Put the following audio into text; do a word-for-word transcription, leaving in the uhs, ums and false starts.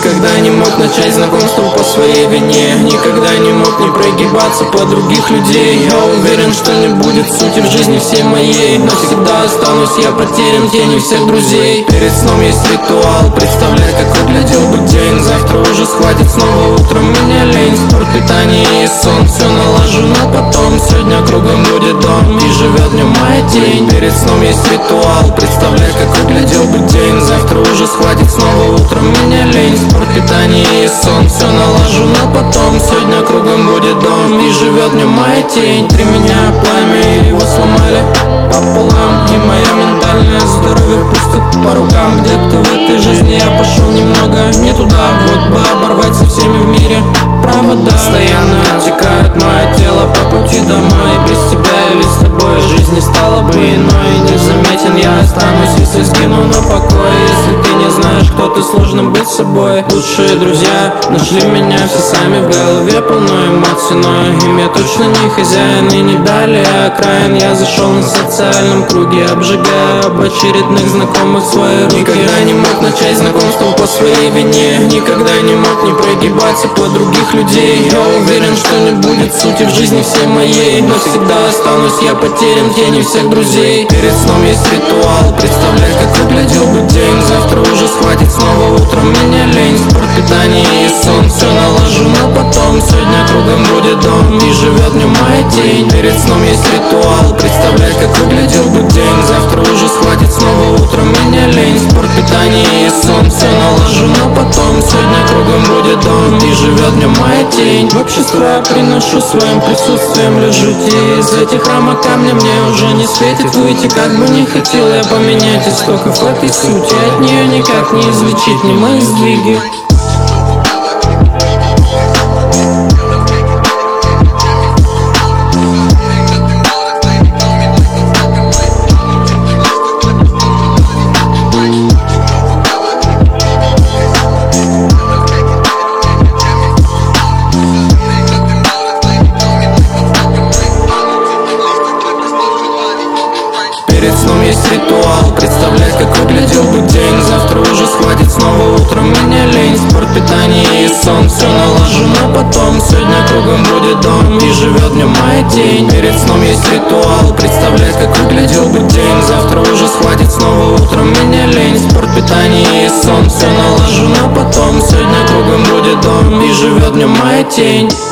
Никогда не мог начать знакомство по своей вине. Никогда не мог не прогибаться под других людей. Я уверен, что не будет сути в жизни всей моей, но всегда останусь я потерян в тени всех друзей. Перед сном есть ритуал, представляй, как выглядел бы день. Завтра уже схватит снова утром меня лень. Спорт, питание и сон, все налажу на потом. Сегодня кругом будет дом и живет в нем моя тень. Перед сном есть ритуал, представляй, как выглядел бы день. Завтра уже схватит снова утром меня лень. Спорт, питание и сон, все налажу на потом. Сегодня кругом будет дом и живет в нем моя тень. Три меня пламя, его сломали пополам. И мое ментальное здоровье пусто по рукам. Где-то в этой жизни я пошел немного не туда. Вот бы оборвать со всеми в мире провода. Постоянно отекает мое тело по пути домой. Без тебя или с тобой жизнь не стала бы иной. Незаметен я останусь, если скину на покой. Если ты не знаешь, кто ты, сложно быть собой. Лучшие друзья нашли меня все сами. В голове полно эмоций, но им я точно не хозяин. И не далее окраин я зашел на социальном круге, обжигая об очередных знакомых свои руки. Никогда не мог начать знакомство по своей вине. Никогда не мог не прогибаться под других людей. Я уверен, что не будет сути в жизни всей моей, но всегда останусь я потерян в тени всех друзей. Перед сном есть ритуал, представляй, как выглядел бы день. Завтра уже схватит снова утром меня лень. Спорт, питание и сон, все наложу на потом. Сегодня кругом будет дом и живет в нем моя тень. Перед сном есть ритуал, представляй, как выглядел бы день. Завтра уже схватит снова утром меня лень. Спорт, питание и сон, все наложу на потом. Сегодня кругом будет дом и живет в нем моя тень. В общество приношу своим присутствием лежу. И из этих рамок камня мне уже не светит выйти. Как бы не хотел я поменять истоков этой сути, от нее никак не излечить ни мои сдвиги. Перед сном есть ритуал, представляй, как выглядел бы день. Завтра уже схватит снова утром меня лень. Спорт, питание и сон, все наложу на потом. Сегодня кругом будет дом и живет в нем моя тень. Перед сном есть ритуал, представляй, как выглядел бы день. Завтра уже схватит снова утром меня лень. Спорт, питание и сон, все наложу на потом. Сегодня кругом будет дом и живет в нем моя тень.